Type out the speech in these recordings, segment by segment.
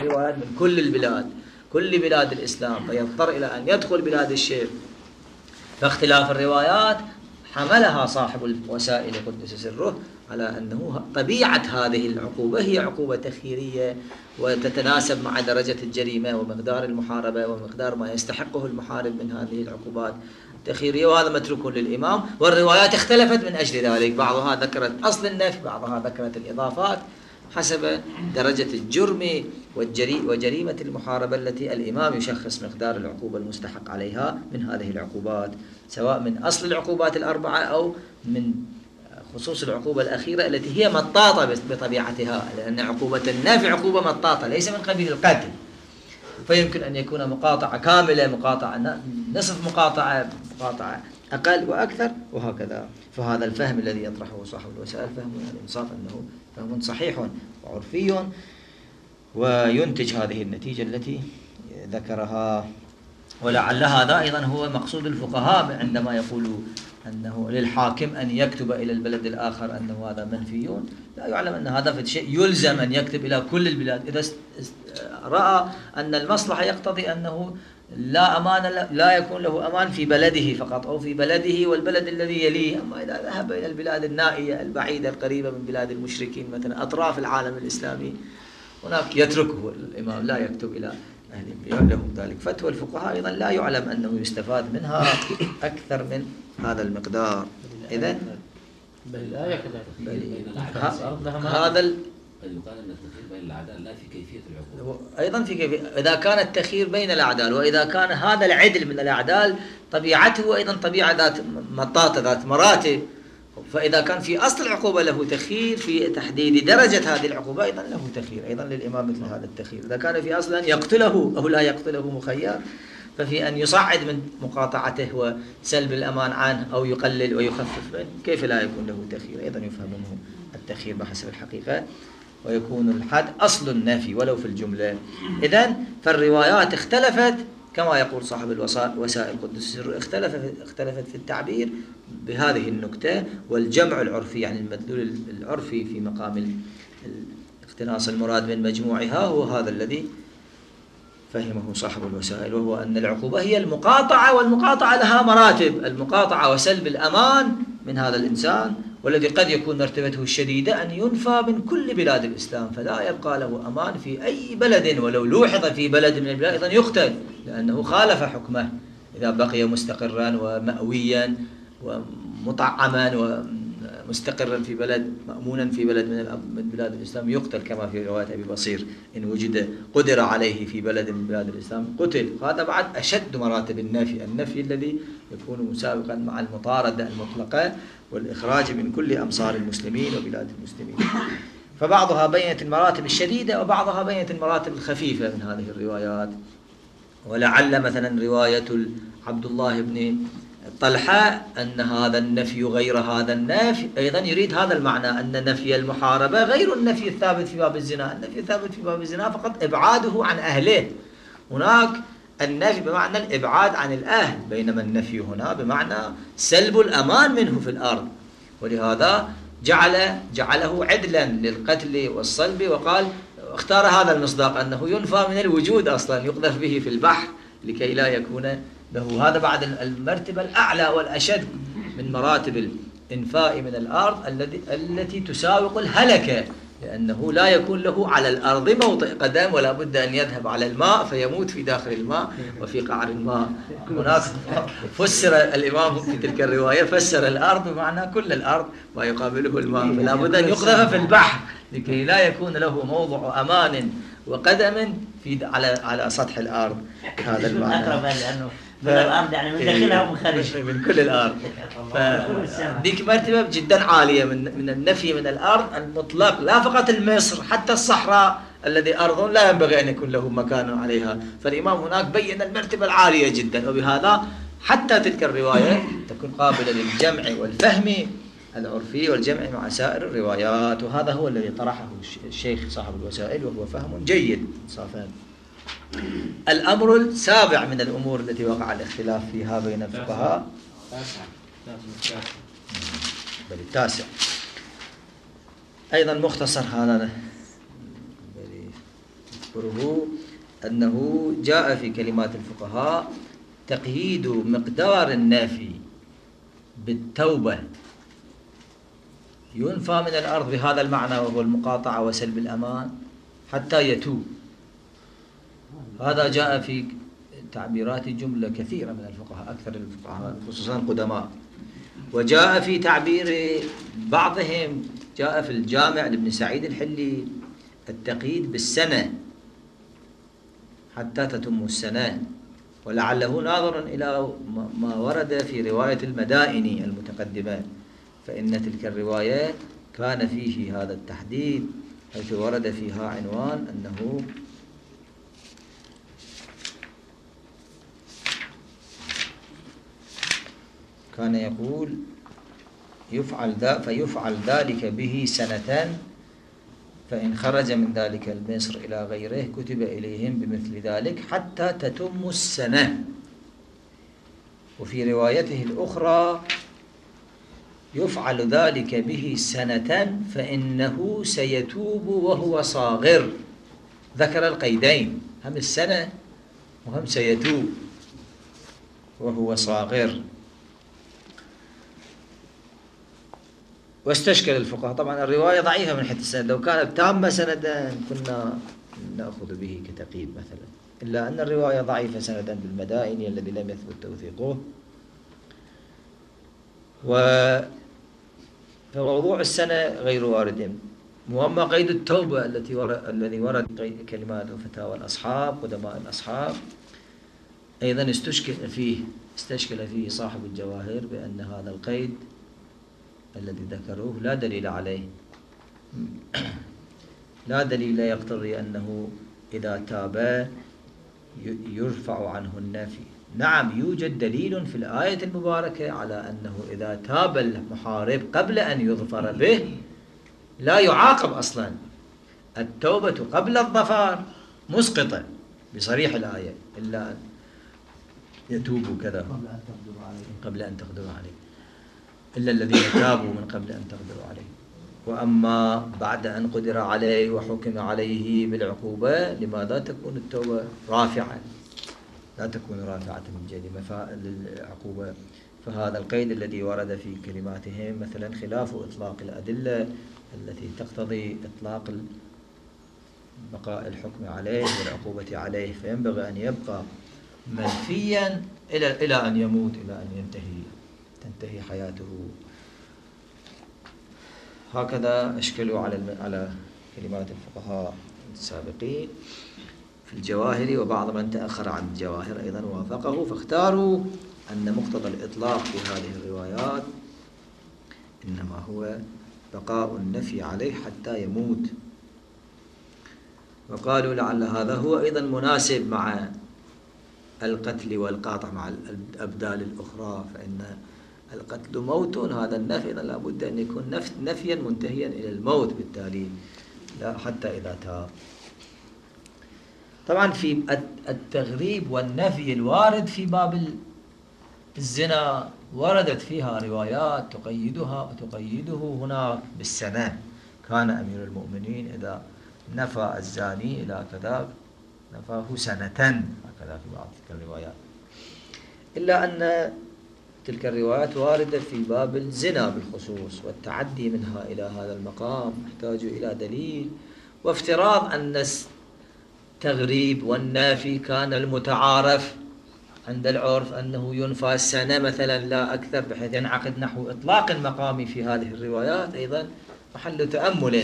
الروايات من كل البلاد، كل بلاد الإسلام، فيضطر إلى أن يدخل بلاد الشرك. فاختلاف الروايات حملها صاحب الوسائل قدس سره على أنه طبيعة هذه العقوبة هي عقوبة تخييرية وتتناسب مع درجة الجريمة ومقدار المحاربة ومقدار ما يستحقه المحارب من هذه العقوبات التخييرية، وهذا متروك للإمام. والروايات اختلفت من أجل ذلك، بعضها ذكرت أصل النفي، بعضها ذكرت الإضافات حسب درجة الجرم وجريمة المحاربة التي الإمام يشخص مقدار العقوبة المستحق عليها من هذه العقوبات، سواء من أصل العقوبات الأربعة أو من خصوص العقوبة الأخيرة التي هي مطاطة بطبيعتها، لأن عقوبة النفي عقوبة مطاطة ليس من قبيل القتل، فيمكن أن يكون مقاطعة كاملة، مقاطعة نصف مقاطعة أقل وأكثر وهكذا. فهذا الفهم الذي يطرحه صاحب الوسائل فهم الإنصاف أنه فهم صحيح وعرفي وينتج هذه النتيجة التي ذكرها. ولعل هذا أيضا هو مقصود الفقهاء عندما يقولوا أنه للحاكم أن يكتب إلى البلد الآخر أنه هذا منفيون، لا يعلم أن هذا في شيء يلزم أن يكتب إلى كل البلاد إذا رأى أن المصلحة يقتضي أنه لا يكون له أمان في بلده فقط أو في بلده والبلد الذي يليه. أما إذا ذهب إلى البلاد النائية البعيدة القريبة من بلاد المشركين مثلا أطراف العالم الإسلامي، هناك يتركه الإمام لا يكتب إلى أهل لهم ذلك. فتوى الفقهاء أيضا لا يعلم أنه يستفاد منها أكثر من هذا المقدار. إذن بالآية كذلك هذا يقال أن التخيير بين الأعدال لا في كيفية العقوبة، أيضا في كيفية. إذا كان التخيير بين الأعدال وإذا كان هذا العدل من الأعدال طبيعته أيضا طبيعة ذات مطاطة ذات مراتب، فإذا كان في أصل العقوبة له تخيير في تحديد درجة هذه العقوبة أيضا له تخيير، أيضا للإمام مثل هذا التخيير. إذا كان في أصل أن يقتله أو لا يقتله مخير، ففي أن يصعد من مقاطعته وسلب الأمان عنه أو يقلل ويخفف منه كيف لا يكون له تخيير؟ أيضا يفهم منه التخيير بحسب الحقيقة، ويكون الحد أصل النفي ولو في الجملة. إذن فالروايات اختلفت كما يقول صاحب الوسائل قدس سره، اختلفت في التعبير بهذه النكتة، والجمع العرفي يعني المدلول العرفي في مقام اقتناص المراد من مجموعها هو هذا الذي فهمه صاحب الوسائل، وهو أن العقوبة هي المقاطعة، والمقاطعة لها مراتب، المقاطعة وسلب الأمان من هذا الإنسان، والذي قد يكون مرتبته الشديدة أن ينفى من كل بلاد الإسلام فلا يبقى له أمان في أي بلد، ولو لوحظ في بلد من البلاد أيضا يقتل لأنه خالف حكمه إذا بقي مستقرا ومأويا ومطعما ومستقرا في بلد مأمونا في بلد من بلاد الإسلام يقتل، كما في رواية أبي بصير إن وجد قدر عليه في بلد من بلاد الإسلام قتل. هذا بعد أشد مراتب النفي الذي يكون مسابقا مع المطاردة المطلقة والإخراج من كل أمصار المسلمين وبلاد المسلمين. فبعضها بينت المراتب الشديدة وبعضها بينت المراتب الخفيفة من هذه الروايات. ولعل مثلا رواية عبد الله بن طلحة أن هذا النفي غير هذا النفي أيضا يريد هذا المعنى، أن نفي المحاربة غير النفي الثابت في باب الزنا. النفي الثابت في باب الزنا فقط إبعاده عن أهله، هناك النفي بمعنى الإبعاد عن الأهل، بينما النفي هنا بمعنى سلب الأمان منه في الأرض. ولهذا جعله عدلا للقتل والصلب، وقال اختار هذا المصداق أنه ينفى من الوجود أصلا، يقذف به في البحر لكي لا يكون له. هذا بعد المرتبة الأعلى والأشد من مراتب الإنفاء من الأرض التي تساوق الهلكة، لأنه لا يكون له على الأرض موطئ قدم ولا بد أن يذهب على الماء فيموت في داخل الماء وفي قعر الماء. هناك فسر الإمام في تلك الرواية فسر الأرض بمعنى كل الأرض ما يقابله الماء، فلا بد أن يقذف في البحر لكي لا يكون له موضع أمان وقدم على سطح الأرض. هذا المعنى أقرب لأنه من الأرض يعني من داخلها ومن خارجها من كل الأرض. فديك مرتبة جدا عالية من النفي من الأرض المطلق، لا فقط المصر حتى الصحراء الذي أرض لا ينبغي أن يكون له مكان عليها. فالإمام هناك بين المرتبة العالية جدا، وبهذا حتى تلك الرواية تكون قابلة للجمع والفهم العرفي والجمع مع سائر الروايات. وهذا هو الذي طرحه الشيخ صاحب الوسائل، وهو فهم جيد صافا. الأمر السابع من الأمور التي وقع الاختلاف فيها بين الفقهاء، بل التاسع أيضا مختصر هذا أذكره أنه جاء في كلمات الفقهاء تقييد مقدار النافي بالتوبة، ينفى من الأرض بهذا المعنى وهو المقاطعة وسلب الأمان حتى يتوب. هذا جاء في تعبيرات جملة كثيرة من الفقهاء، أكثر الفقهاء خصوصا القدماء. وجاء في تعبير بعضهم، جاء في الجامع لابن سعيد الحلي التقييد بالسنة حتى تتم السنة، ولعله ناظر إلى ما ورد في رواية المدائني المتقدمة، فإن تلك الرواية كان فيه هذا التحديد، حيث ورد فيها عنوان أنه كان يقول فيفعل ذلك به سنة، فإن خرج من ذلك المصر إلى غيره كتب إليهم بمثل ذلك حتى تتم السنة. وفي روايته الأخرى يفعل ذلك به سنة فإنه سيتوب وهو صاغر، ذكر القيدين، هم السنة وهم سيتوب وهو صاغر. واستشكل الفقهاء، طبعا الرواية ضعيفة من حيث السند، لو كانت تامة سندا كنا نأخذ به كتقييد مثلا، إلا أن الرواية ضعيفة سندا بالمدائني الذي لم يثبت توثيقه. فموضوع السنة غير وارد. وأما قيد التوبة الذي ورد كلمات وفتاوى الأصحاب قدماء الأصحاب أيضا استشكل فيه صاحب الجواهر بأن هذا القيد الذي ذكروه لا دليل عليه، لا دليل يقتضي أنه إذا تاب يرفع عنه النفي. نعم يوجد دليل في الآية المباركة على أنه إذا تاب المحارب قبل أن يظفر به لا يعاقب أصلا، التوبة قبل الظفر مسقطة بصريح الآية، إلا أن يتوبوا كذا قبل أن تقدروا عليه، إلا الذين تابوا من قبل أن تقدروا عليه. وأما بعد أن قدر عليه وحكم عليه بالعقوبة لماذا تكون التوبة رافعة؟ لا تكون رافعة من جهة العقوبة. فهذا القيد الذي ورد في كلماتهم مثلا خلاف إطلاق الأدلة التي تقتضي إطلاق بقاء الحكم عليه والعقوبة عليه، فينبغي أن يبقى منفيا إلى أن يموت، إلى أن تنتهي حياته. هكذا أشكلوا على كلمات الفقهاء السابقين في الجواهر، وبعض من تأخر عن الجواهر أيضا وافقه، فاختاروا أن مقتضى الإطلاق في هذه الروايات إنما هو بقاء النفي عليه حتى يموت. وقالوا لعل هذا هو أيضا مناسب مع القتل والقاطع مع الأبدال الأخرى، فإن القتل موت، هذا النفي لا بد أن يكون نفيا منتهيا إلى الموت بالتالي، لا حتى إذا تاب. طبعا في التغريب والنفي الوارد في باب الزنا وردت فيها روايات تقيده هنا بالسنة. كان أمير المؤمنين إذا نفى الزاني إلى كذا نفاه سنة، هكذا في بعض تلك الروايات، إلا أن تلك الروايات واردة في باب الزنا بالخصوص، والتعدي منها إلى هذا المقام يحتاج إلى دليل. وافتراض أن التغريب والنافي كان المتعارف عند العرف أنه ينفى السنة مثلا لا أكثر، بحيث ينعقد نحو إطلاق المقام في هذه الروايات، أيضا محل تأمل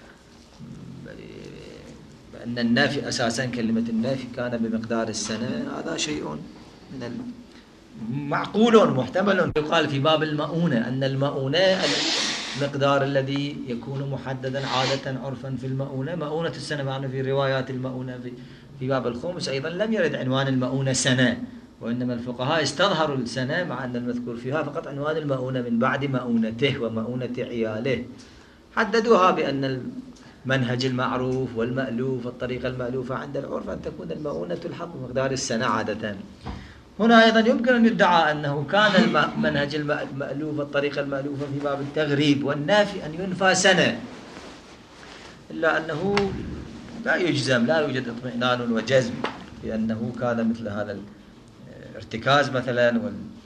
بأن النافي أساسا كلمة النافي كان بمقدار السنة، هذا شيء من معقول محتمل. يقال في باب المؤونة أن المؤونة المقدار الذي يكون محددا عادة عرفا في المؤونة، مؤونة السنة، معنا في روايات المؤونة في باب الخمس أيضا لم يرد عنوان المؤونة سنة، وإنما الفقهاء استظهروا السنة مع أن المذكور فيها فقط عنوان المؤونة من بعد مؤونته ومؤونة عياله، حددوها بأن المنهج المعروف والمألوف والطريقة المألوفة عند العرف أن تكون المؤونة تلحق بمقدار السنة عادة. هنا أيضا يمكن أن يدعى أنه كان المنهج المألوف والطريقة المألوفة في باب التغريب والنافي أن ينفى سنة، إلا أنه لا يجزم، لا يوجد اطمئنان وجزم لأنه كان مثل هذا الارتكاز مثلا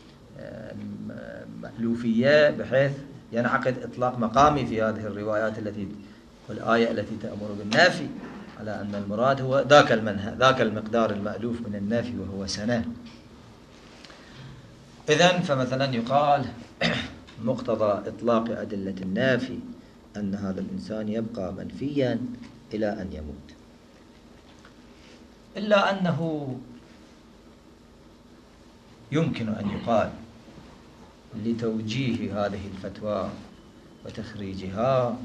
والمألوفية بحيث ينعقد إطلاق مقامي في هذه الروايات والآية التي تأمر بالنافي على أن المراد هو ذاك المقدار المألوف من النافي وهو سنة. إذن فمثلا يقال مقتضى إطلاق أدلة النافي أن هذا الإنسان يبقى منفيا إلى أن يموت، إلا أنه يمكن أن يقال لتوجيه هذه الفتوى وتخريجها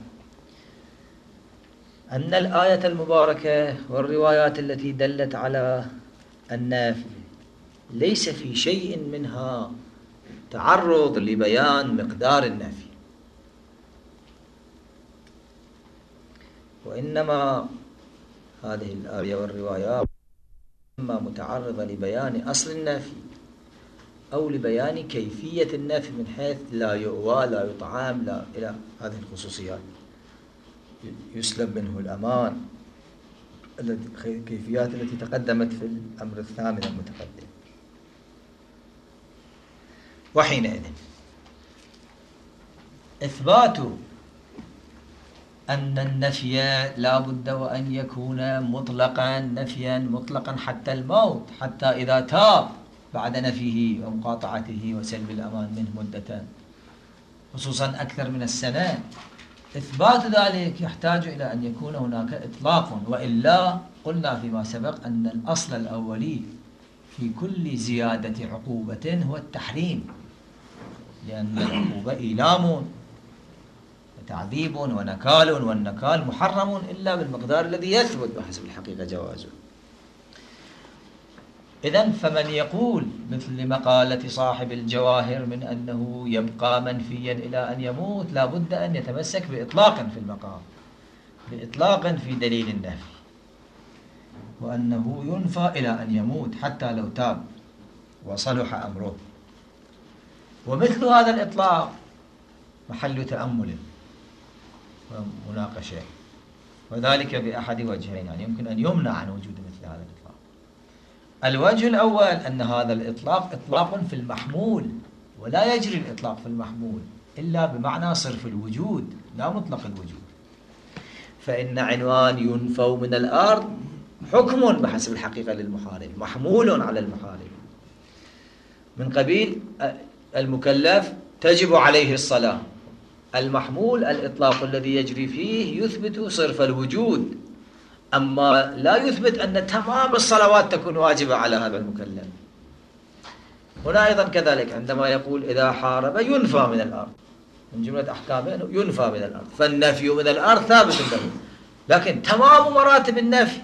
أن الآية المباركة والروايات التي دلت على النافي ليس في شيء منها تعرض لبيان مقدار النافي، وإنما هذه الآية والروايات إما متعرضة لبيان أصل النافي أو لبيان كيفية النافي من حيث لا يؤوى لا يطعام لا إلى هذه الخصوصيات، يسلب منه الأمان، الكيفيات التي تقدمت في الأمر الثامن المتقدم. وحينئذ إثبات أن النفي لا بد وأن يكون مطلقا، نفيا مطلقا حتى الموت، حتى إذا تاب بعد نفيه ومقاطعته وسلب الأمان منه مدة خصوصا أكثر من السنة، إثبات ذلك يحتاج إلى أن يكون هناك إطلاق، وإلا قلنا فيما سبق أن الأصل الأولي في كل زيادة عقوبة هو التحريم، لأن العقوبة إيلام وتعذيب ونكال، والنكال محرم إلا بالمقدار الذي يثبت بحسب الحقيقة جوازه. إذن فمن يقول مثل مقالة صاحب الجواهر من أنه يبقى منفيا إلى أن يموت، لا بد أن يتمسك بإطلاق في المقام، بإطلاق في دليل النفي، وأنه ينفى إلى أن يموت حتى لو تاب وصلح أمره. ومثل هذا الإطلاق محل تأمل ومناقشة، وذلك بأحد وجهين، يعني يمكن أن يمنع عن وجود مثل هذا الإطلاق. الوجه الأول أن هذا الإطلاق إطلاق في المحمول، ولا يجري الإطلاق في المحمول إلا بمعنى صرف الوجود لا مطلق الوجود، فإن عنوان ينفوا من الأرض حكم بحسب الحقيقة للمحارب، محمول على المحارب، من قبيل المكلف تجب عليه الصلاة، المحمول الإطلاق الذي يجري فيه يثبت صرف الوجود، أما لا يثبت أن تمام الصلوات تكون واجبة على هذا المكلف. هنا أيضا كذلك عندما يقول إذا حارب ينفى من الأرض، من جملة أحكامه ينفى من الأرض، فالنفي من الأرض ثابت له، لكن تمام مراتب النفي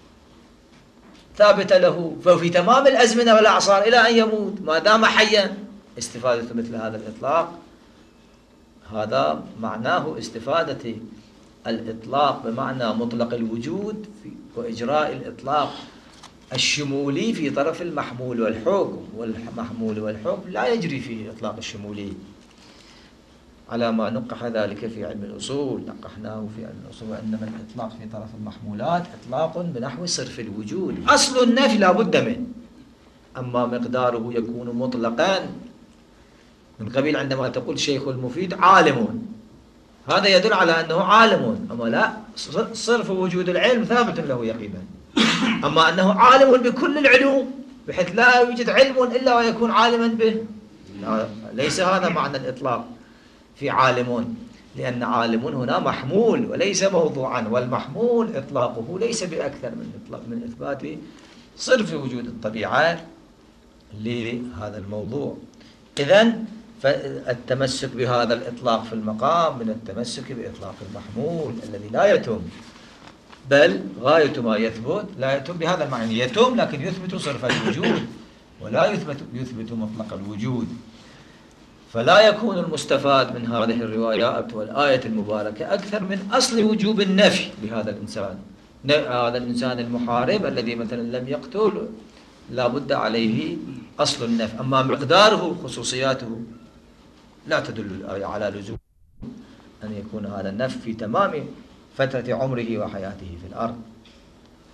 ثابت له، ففي تمام الأزمنة والأعصار إلى أن يموت ما دام حيا. استفادة مثل هذا الإطلاق هذا معناه استفادة الإطلاق بمعنى مطلق الوجود وإجراء الإطلاق الشمولي في طرف المحمول والحكم، والمحمول والحكم لا يجري فيه الإطلاق الشمولي، على ما نقح ذلك في علم الأصول، نقحناه في علم الأصول، وإنما الإطلاق في طرف المحمولات إطلاق بنحو صرف الوجود، أصل النفي لا بد منه، أما مقداره يكون مطلقا من قبيل عندما تقول شيخ المفيد عالم، هذا يدل على أنه عالم، أما لا صرف وجود العلم ثابت له يقينا، أما أنه عالم بكل العلوم بحيث لا يوجد علم إلا ويكون عالما به، ليس هذا معنى الإطلاق في عالم، لأن عالم هنا محمول وليس موضوعا، والمحمول إطلاقه ليس بأكثر من إثبات صرف وجود الطبيعة لهذا الموضوع. إذن فالتمسك بهذا الإطلاق في المقام من التمسك بإطلاق المحمول الذي لا يتم، بل غاية ما يثبت لا يتم بهذا المعنى، يتم لكن يثبت صرف الوجود ولا يثبت مطلق الوجود. فلا يكون المستفاد من هذه الروايات والآية المباركة أكثر من أصل وجوب النفي لهذا الإنسان، هذا الإنسان المحارب الذي مثلا لم يقتل لا بد عليه أصل النفي، أما مقداره خصوصياته لا تدل الآية على لزوم أن يكون هذا النفي في تمام فترة عمره وحياته في الأرض.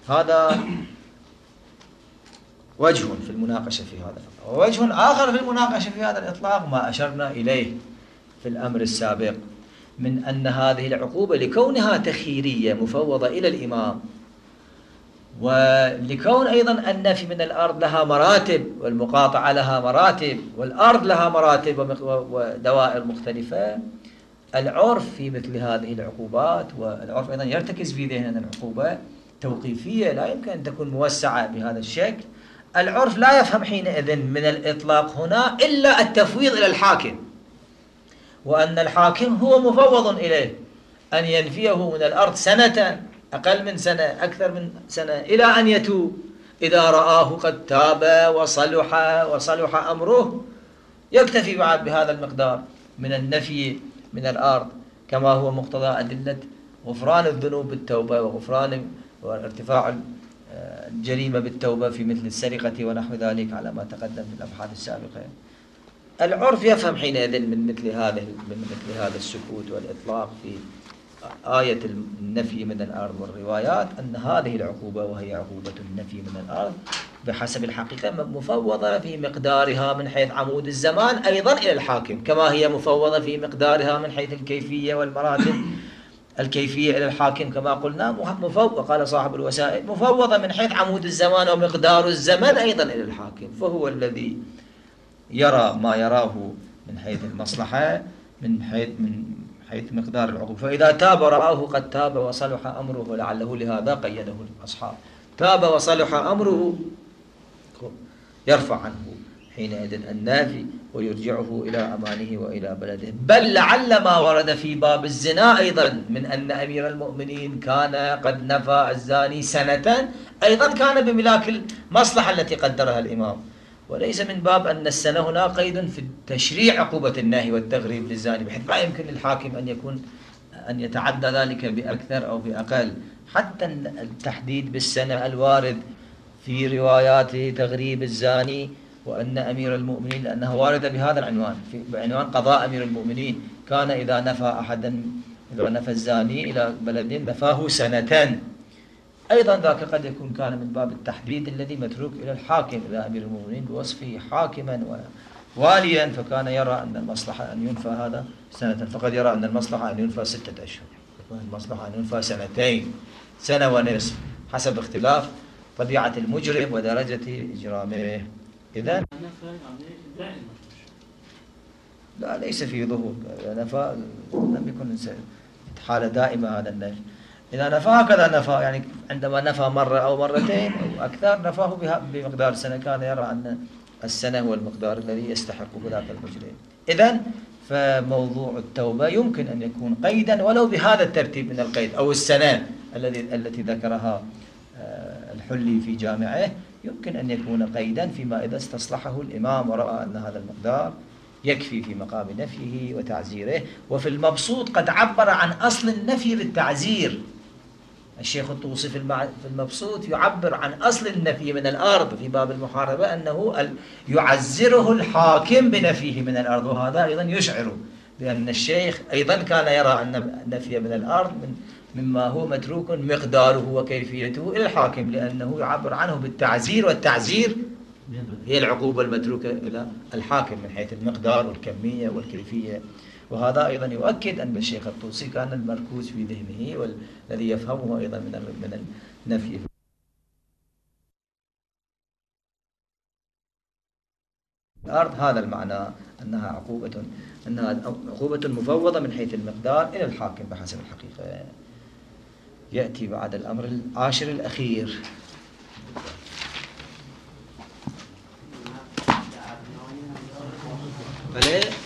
هذا وجه في المناقشة في هذا الإطلاق. ووجه آخر في المناقشة في هذا الإطلاق ما أشرنا إليه في الأمر السابق من أن هذه العقوبة لكونها تخييرية مفوضة إلى الإمام، ولكون أيضا النفي من الأرض لها مراتب والمقاطعة لها مراتب والأرض لها مراتب ودوائر مختلفة، العرف في مثل هذه العقوبات، والعرف أيضا يرتكز في ذهننا العقوبة توقيفية لا يمكن أن تكون موسعة بهذا الشكل. العرف لا يفهم حينئذ من الإطلاق هنا إلا التفويض إلى الحاكم، وأن الحاكم هو مفوض إليه أن ينفيه من الأرض سنة، أقل من سنة، أكثر من سنة، إلى أن يتوب. إذا رآه قد تاب وصلح أمره يكتفي بعد بهذا المقدار من النفي من الأرض، كما هو مقتضى أدلة غفران الذنوب بالتوبة وغفران وارتفاع الجريمة بالتوبة في مثل السرقة ونحو ذلك على ما تقدم في الأبحاث السابقة. العرف يفهم حينئذ من مثل هذا السكوت والإطلاق في آية النفي من الأرض والروايات أن هذه العقوبة وهي عقوبة النفي من الأرض بحسب الحقيقة مفوضة في مقدارها من حيث عمود الزمان أيضا إلى الحاكم، كما هي مفوضة في مقدارها من حيث الكيفية والمراتب الكيفية إلى الحاكم كما قلنا مفوضة. قال صاحب الوسائل مفوضة من حيث عمود الزمان ومقدار الزمن أيضا إلى الحاكم، فهو الذي يرى ما يراه من حيث المصلحة من حيث مقدار العقوبة. فإذا تاب رآه قد تاب وصلح أمره، ولعله لهذا قيده الأصحاب، تاب وصلح أمره يرفع عنه حينئذ النافي ويرجعه إلى أمانه وإلى بلده. بل لعل ما ورد في باب الزنا أيضا من أن أمير المؤمنين كان قد نفى الزاني سنة أيضا كان بملاك المصلحة التي قدرها الإمام، وليس من باب أن السنة هنا قيد في تشريع عقوبة النهي والتغريب للزاني، بحيث لا يمكن للحاكم أن يتعدى ذلك بأكثر أو بأقل. حتى التحديد بالسنة الوارد في روايات تغريب الزاني وأن أمير المؤمنين لأنها واردة بهذا العنوان بعنوان قضاء أمير المؤمنين كان إذا نفى الزاني إلى بلد نفاه سنة، أيضا ذاك قد يكون كان من باب التحديد الذي متروك إلى الحاكم إلى أمير المؤمنين بوصفه حاكما وواليا، فكان يرى أن المصلحة أن ينفى هذا سنة، فقد يرى أن المصلحة أن ينفى 6 أشهر، المصلحة أن ينفى 2 سنة ونصف حسب اختلاف طبيعة المجرم ودرجة إجرامه. إذن لا ليس في ظهور نفى، لم يكن حالة دائمة هذا النفي. إذا نفى هكذا نفى، يعني عندما نفى مرة أو مرتين أو أكثر نفاه بمقدار سنة، كان يرى أن السنة هو المقدار الذي يستحقه ذاك المجرم. إذن فموضوع التوبة يمكن أن يكون قيدا ولو بهذا الترتيب من القيد، أو السنة التي ذكرها الحلي في جامعه يمكن أن يكون قيدا فيما إذا استصلحه الإمام ورأى أن هذا المقدار يكفي في مقام نفيه وتعزيره. وفي المبسوط قد عبر عن أصل النفي بالتعزير، الشيخ الطوسي في المبسوط يعبر عن أصل النفي من الأرض في باب المحاربة أنه يعزره الحاكم بنفيه من الأرض، وهذا أيضا يشعر بأن الشيخ أيضا كان يرى أن النفي من الأرض مما هو متروك مقداره وكيفيته إلى الحاكم، لأنه يعبر عنه بالتعزير، والتعزير هي العقوبة المتروكة إلى الحاكم من حيث المقدار والكمية والكيفية. وهذا أيضا يؤكد أن الشيخ الطوسي كان المركوز في ذهنه والذي يفهمه أيضا من النفي الأرض هذا المعنى، أنها عقوبة مفوضة من حيث المقدار إلى الحاكم بحسب الحقيقة. يأتي بعد الأمر العاشر الأخير. بلى